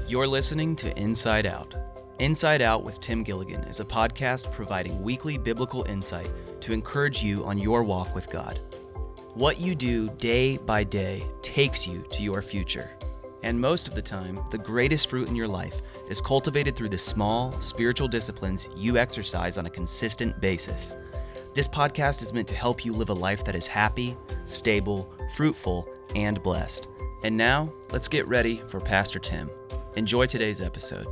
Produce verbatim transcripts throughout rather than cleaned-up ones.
You're listening to Inside Out. Inside Out with Tim Gilligan is a podcast providing weekly biblical insight to encourage you on your walk with God. What you do day by day takes you to your future. And most of the time, the greatest fruit in your life is cultivated through the small, spiritual disciplines you exercise on a consistent basis. This podcast is meant to help you live a life that is happy, stable, fruitful, and blessed. And now, let's get ready for Pastor Tim. Enjoy today's episode.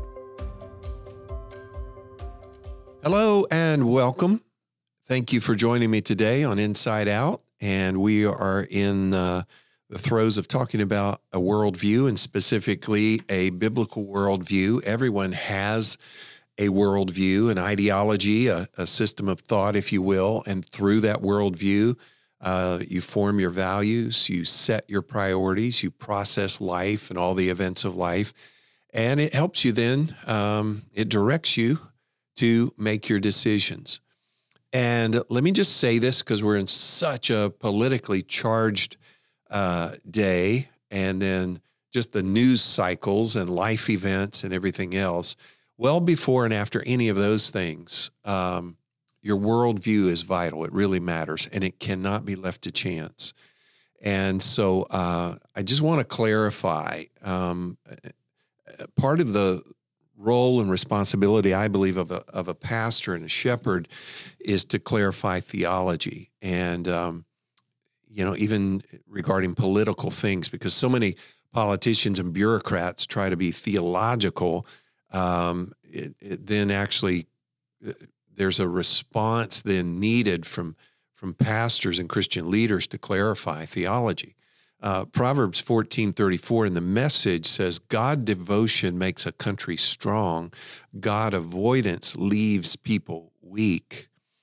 Hello and welcome. Thank you for joining me today on Inside Out. And we are in uh, the throes of talking about a worldview, and specifically a biblical worldview. Everyone has a worldview, an ideology, a, a system of thought, if you will. And through that worldview, uh, you form your values, you set your priorities, you process life and all the events of life. And it helps you then, um, it directs you to make your decisions. And let me just say this, because we're in such a politically charged uh, day, and then just the news cycles and life events and everything else. Well, before and after any of those things, um, your worldview is vital. It really matters, and it cannot be left to chance. And so uh, I just want to clarify, um, part of the role and responsibility, I believe, of a of a pastor and a shepherd is to clarify theology. And, um, you know, even regarding political things, because so many politicians and bureaucrats try to be theological, um, it, it then actually there's a response then needed from, from pastors and Christian leaders to clarify theology. Uh, Proverbs fourteen thirty-four in the Message says, God devotion makes a country strong. God avoidance leaves people weak.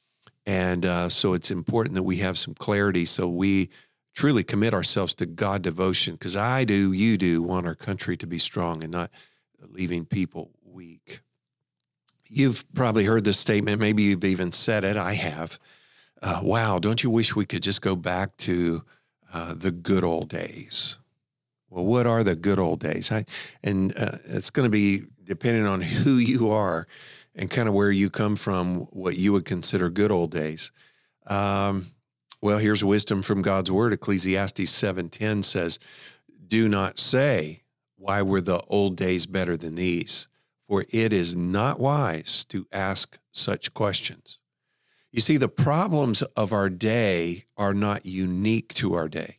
And uh, so it's important that we have some clarity so we truly commit ourselves to God devotion, because I do, you do, want our country to be strong and not leaving people weak. You've probably heard this statement. Maybe you've even said it. I have. Uh, wow, don't you wish we could just go back to Uh, the good old days? Well, what are the good old days? I, and uh, it's going to be depending on who you are and kind of where you come from, what you would consider good old days. Um, well, here's wisdom from God's word. Ecclesiastes seven ten says, do not say, why were the old days better than these? For it is not wise to ask such questions. You see, the problems of our day are not unique to our day.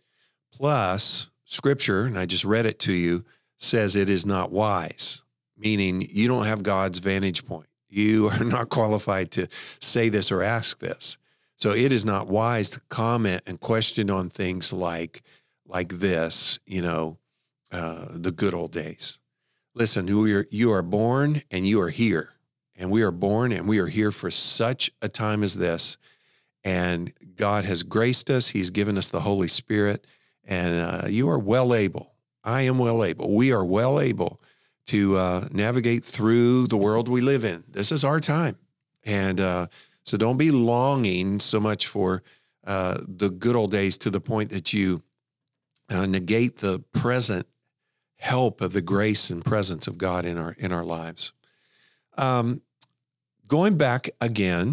Plus, Scripture, and I just read it to you, says it is not wise, meaning you don't have God's vantage point. You are not qualified to say this or ask this. So it is not wise to comment and question on things like, like this, you know, uh, the good old days. Listen, you are, you are born and you are here. And we are born and we are here for such a time as this. And God has graced us. He's given us the Holy Spirit. And uh, you are well able. I am well able. We are well able to uh, navigate through the world we live in. This is our time. And uh, so don't be longing so much for uh, the good old days to the point that you uh, negate the present help of the grace and presence of God in our in our lives. Um, Going back again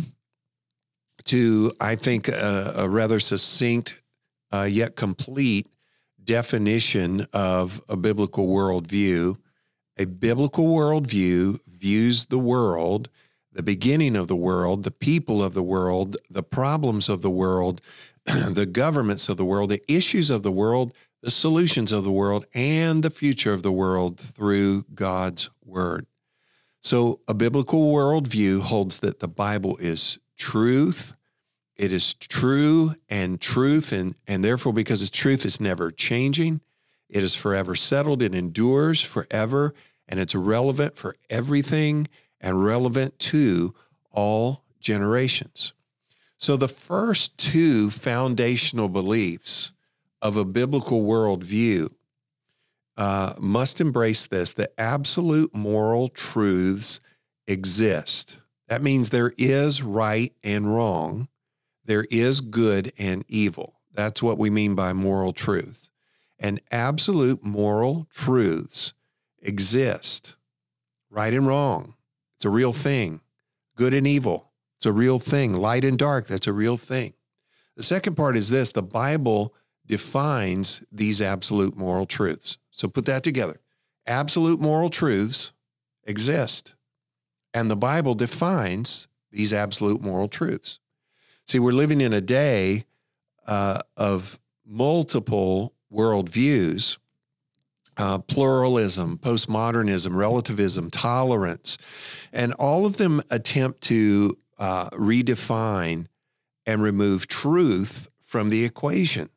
to, I think, a, a rather succinct uh, yet complete definition of a biblical worldview. A biblical worldview views the world, the beginning of the world, the people of the world, the problems of the world, the governments of the world, the issues of the world, the solutions of the world, and the future of the world through God's word. So a biblical worldview holds that the Bible is truth. It is true and truth, and, and therefore, because it's truth, it's never changing. It is forever settled. It endures forever, and it's relevant for everything and relevant to all generations. So the first two foundational beliefs of a biblical worldview Uh, must embrace this, that absolute moral truths exist. That means there is right and wrong. There is good and evil. That's what we mean by moral truth. And absolute moral truths exist. Right and wrong, it's a real thing. Good and evil, it's a real thing. Light and dark, that's a real thing. The second part is this: the Bible defines these absolute moral truths. So put that together. Absolute moral truths exist, and the Bible defines these absolute moral truths. See, we're living in a day uh, of multiple worldviews, uh, pluralism, postmodernism, relativism, tolerance, and all of them attempt to uh, redefine and remove truth from the equation.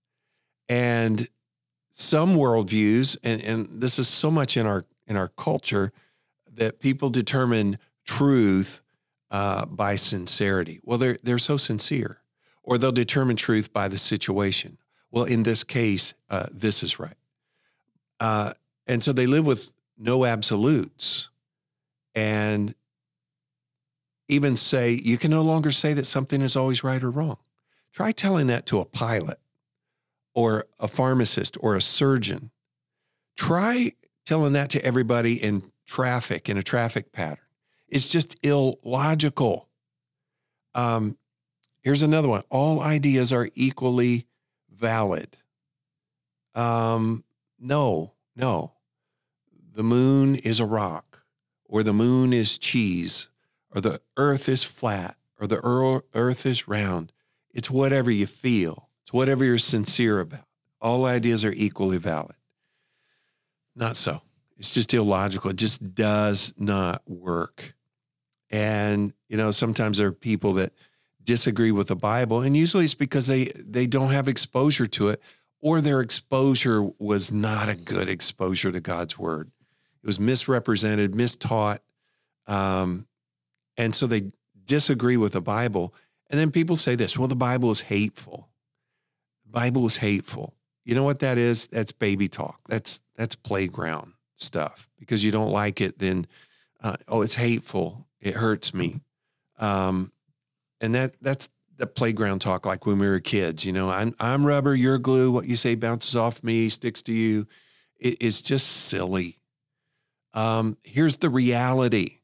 And some worldviews, and, and this is so much in our in our culture, that people determine truth uh, by sincerity. Well, they're they're so sincere, or they'll determine truth by the situation. Well, in this case, uh, this is right, uh, and so they live with no absolutes, and even say you can no longer say that something is always right or wrong. Try telling that to a pilot, or a pharmacist, or a surgeon. Try telling that to everybody in traffic, in a traffic pattern. It's just illogical. Um, here's another one. All ideas are equally valid. Um, no, no. The moon is a rock, or the moon is cheese, or the earth is flat, or the earth is round. It's whatever you feel. It's whatever you're sincere about. All ideas are equally valid. Not so. It's just illogical. It just does not work. And, you know, sometimes there are people that disagree with the Bible, and usually it's because they, they don't have exposure to it, or their exposure was not a good exposure to God's word. It was misrepresented, mistaught, um, and so they disagree with the Bible. And then people say this: well, the Bible is hateful. The Bible is hateful. You know what that is? That's baby talk. That's that's playground stuff. Because you don't like it, then, uh, oh, it's hateful. It hurts me. Um, and that that's the playground talk, like when we were kids. You know, I'm I'm rubber, you're glue. What you say bounces off me, sticks to you. It, it's just silly. Um, here's the reality.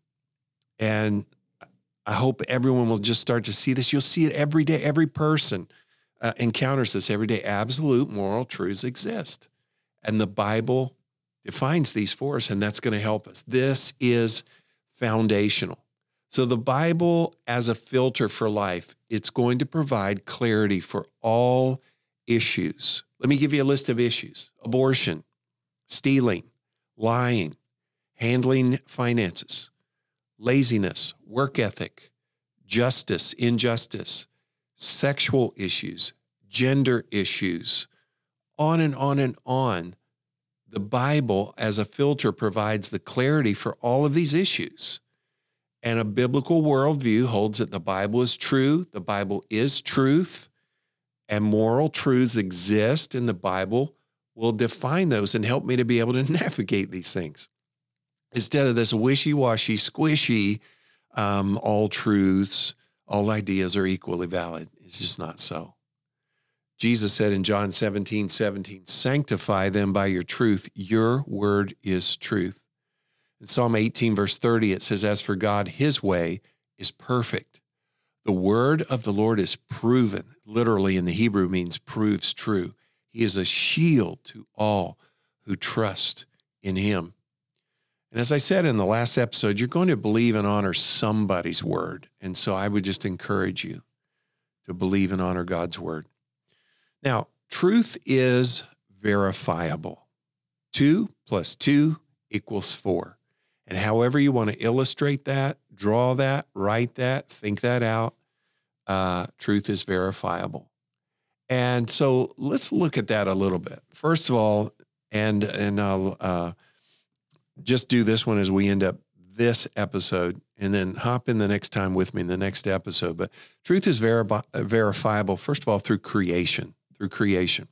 And I hope everyone will just start to see this. You'll see it every day. Every person uh, encounters this every day. Absolute moral truths exist. And the Bible defines these for us, and that's going to help us. This is foundational. So the Bible, as a filter for life, it's going to provide clarity for all issues. Let me give you a list of issues: abortion, stealing, lying, handling finances, laziness, work ethic, justice, injustice, sexual issues, gender issues, on and on and on. The Bible, as a filter, provides the clarity for all of these issues. And a biblical worldview holds that the Bible is true, the Bible is truth, and moral truths exist, and the Bible will define those and help me to be able to navigate these things. Instead of this wishy-washy, squishy, um, all truths, all ideas are equally valid. It's just not so. Jesus said in John seventeen seventeen, sanctify them by your truth. Your word is truth. In Psalm eighteen, verse thirty, it says, as for God, his way is perfect. The word of the Lord is proven. Literally in the Hebrew means proves true. He is a shield to all who trust in him. And as I said in the last episode, you're going to believe and honor somebody's word. And so I would just encourage you to believe and honor God's word. Now, truth is verifiable. Two plus two equals four. And however you want to illustrate that, draw that, write that, think that out, uh, truth is verifiable. And so let's look at that a little bit. First of all, and, and I'll uh, just do this one as we end up this episode, and then hop in the next time with me in the next episode. But truth is veri- verifiable, first of all, through creation, through creation.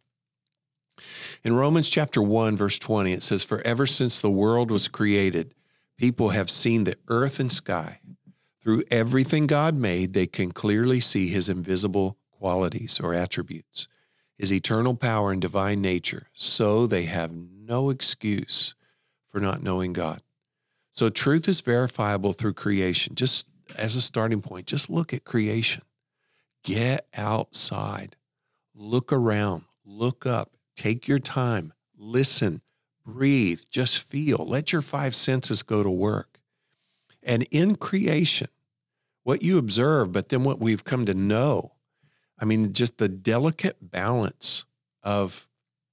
In Romans chapter one, verse twenty, it says, for ever since the world was created, people have seen the earth and sky. Through everything God made, they can clearly see his invisible qualities or attributes, his eternal power and divine nature. So they have no excuse for not knowing God. So truth is verifiable through creation. Just as a starting point, just look at creation. Get outside. Look around. Look up. Take your time. Listen. Breathe. Just feel. Let your five senses go to work. And in creation, what you observe, but then what we've come to know, I mean, just the delicate balance of,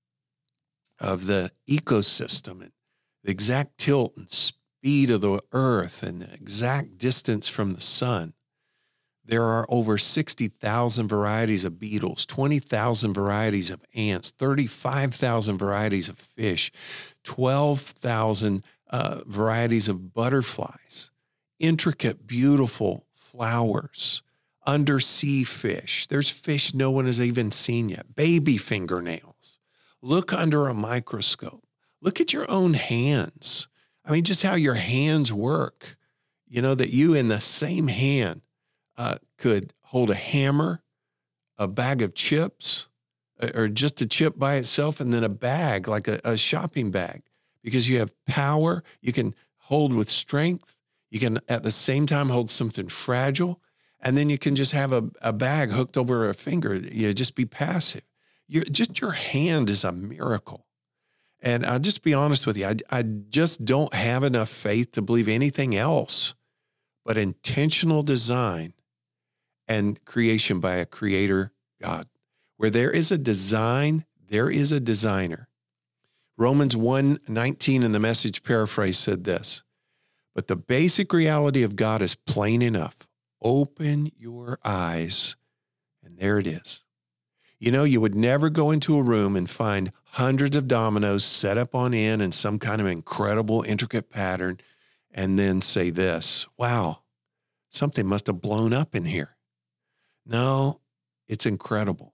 of the ecosystem and the exact tilt and speed of the earth and the exact distance from the sun. There are over sixty thousand varieties of beetles, twenty thousand varieties of ants, thirty-five thousand varieties of fish, twelve thousand uh, varieties of butterflies, intricate, beautiful flowers, undersea fish. There's fish no one has even seen yet, baby fingernails. Look under a microscope. Look at your own hands. I mean, just how your hands work. You know, that you in the same hand uh, could hold a hammer, a bag of chips, or just a chip by itself, and then a bag, like a, a shopping bag, because you have power. You can hold with strength. You can, at the same time, hold something fragile, and then you can just have a, a bag hooked over a finger. You just be passive. You're, just your hand is a miracle. And I'll just be honest with you, I, I just don't have enough faith to believe anything else but intentional design and creation by a creator God. Where there is a design, there is a designer. Romans one nineteen in the Message paraphrase said this, but the basic reality of God is plain enough. Open your eyes, and there it is. You know, you would never go into a room and find hundreds of dominoes set up on end in some kind of incredible, intricate pattern, and then say this, wow, something must have blown up in here. No, it's incredible.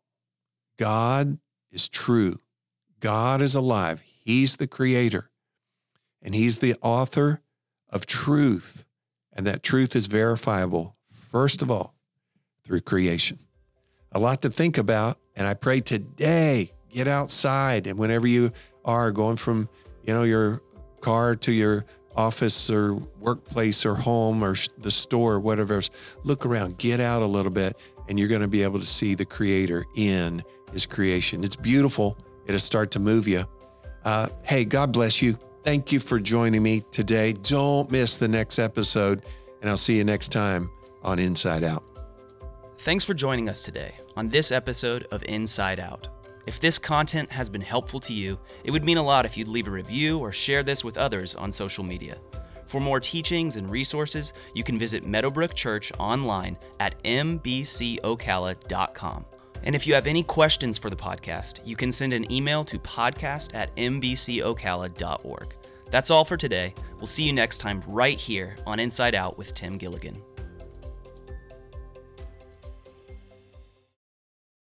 God is true. God is alive. He's the creator, and he's the author of truth, and that truth is verifiable, first of all, through creation. A lot to think about, and I pray today, get outside, and whenever you are going from, you know, your car to your office or workplace or home or the store or whatever, look around, get out a little bit, and you're going to be able to see the Creator in his creation. It's beautiful. It'll start to move you. Uh, hey, God bless you. Thank you for joining me today. Don't miss the next episode, and I'll see you next time on Inside Out. Thanks for joining us today on this episode of Inside Out. If this content has been helpful to you, it would mean a lot if you'd leave a review or share this with others on social media. For more teachings and resources, you can visit Meadowbrook Church online at m b c ocala dot com. And if you have any questions for the podcast, you can send an email to podcast at m b c ocala dot org. That's all for today. We'll see you next time right here on Inside Out with Tim Gilligan.